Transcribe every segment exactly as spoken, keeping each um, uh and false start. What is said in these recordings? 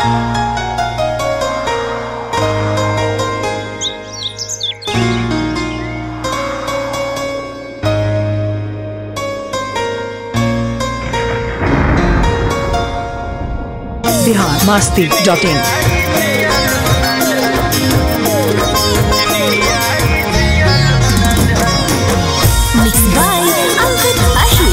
Bihar Masti dot in. Mix by Ankit Ahir.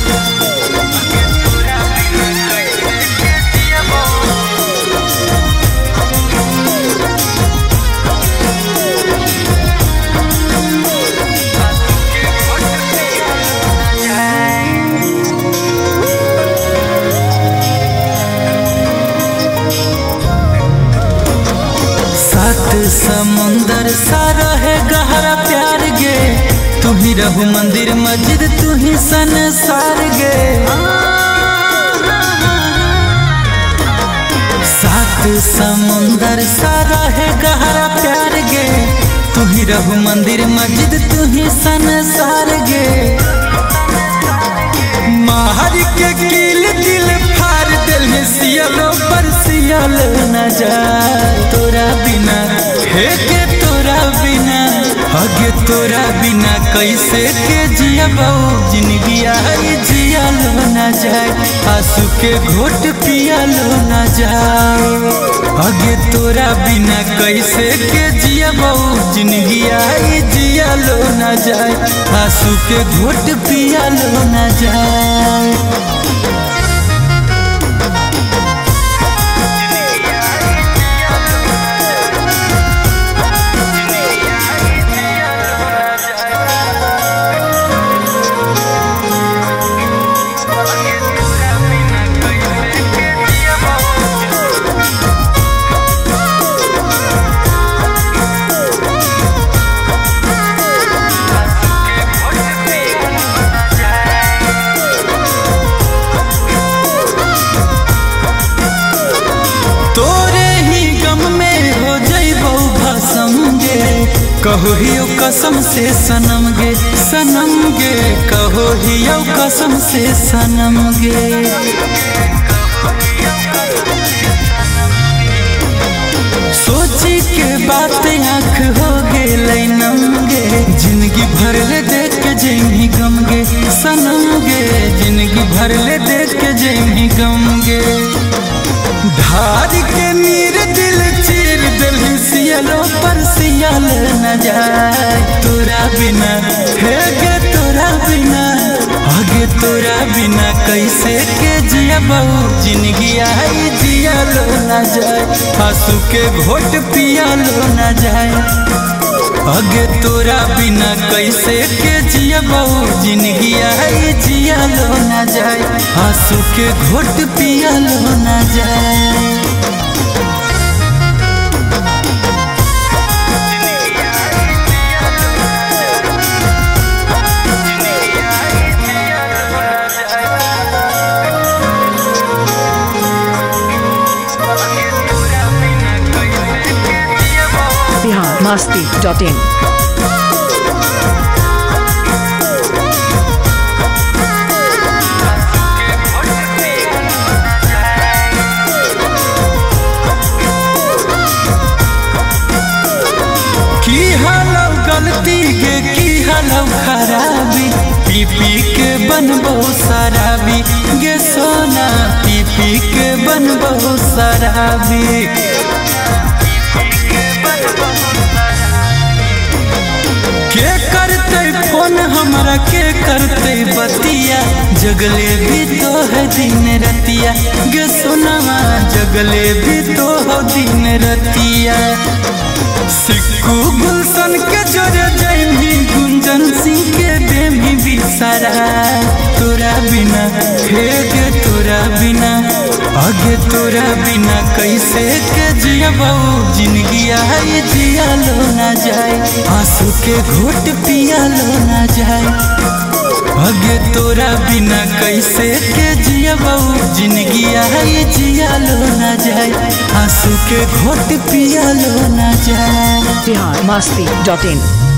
समुंदर सारा है गहरा प्यार गे, तू ही रहू मंदिर मस्जिद तू ही संसार गे। सात समुंदर सारा है गहरा प्यार गे, तू ही रहू मंदिर मस्जिद तू ही संसार गे। माहर के कील दिल फार दिल है सियलो पर सियल न जाए तोरा बिना हे के तोरा बिना हगे तोरा बिना कैसे के जिया बहु जिंदगी आई जिया लो न जाए आंसू के घोट पिया लो न जाए हगे तोरा बिना कैसे के जिया बहु जिंदगी आई जिया लो न जाए आंसू के घोट पिया लो न जाए। कहो हियो कसम से सनम गे सनम गे कहो हियो कसम से सनम गे। सोची के बात आँख हो गे नम गे जिंदगी भर ले देख के जेमी गम गे सनम गे जिंदगी भर ले देख के जेमी गम गे। धार के नीर दिल चीर दिल सियलो पर सियल न जाए तोरा बिना हे गे तोरा बिना आगे तोरा बिना कैसे के जिया बहु जिंदगी आई जिया लो न जाए आंसू के घोट पिया लो न जाए आगे तोरा बिना कैसे के जिया बहु जिंदगी आई जिया लो न जाए आंसू के घोट पिया लो न जाए। Bihar Masti dot in. की हालौ गलती गे की हालौ खराबी पी पी के बनबो शराबी गे सोना पी पी के बनबो शराबी। के करते फोन हमरा के करते बतिया जगले भी तो है दिन रतिया गे सोनावा जगले भी तो हो दिन रतिया। सिक्कू गुलशन के जोरे जैमी गुंजन सिंह के देमी बिसरा तोरा बिना हे गे तोरा बिना आगे तोरा बिना कैसे के जिया बहु जिंदगी आई जिया लो न जाए आंसू के घोट पिया लो न जाए आगे तोरा बिना कैसे के जिया बहु जिंदगी आई जिया लो न जाए आंसू के घोट पिया लो न जाए। बिहार मस्ती डॉट इन।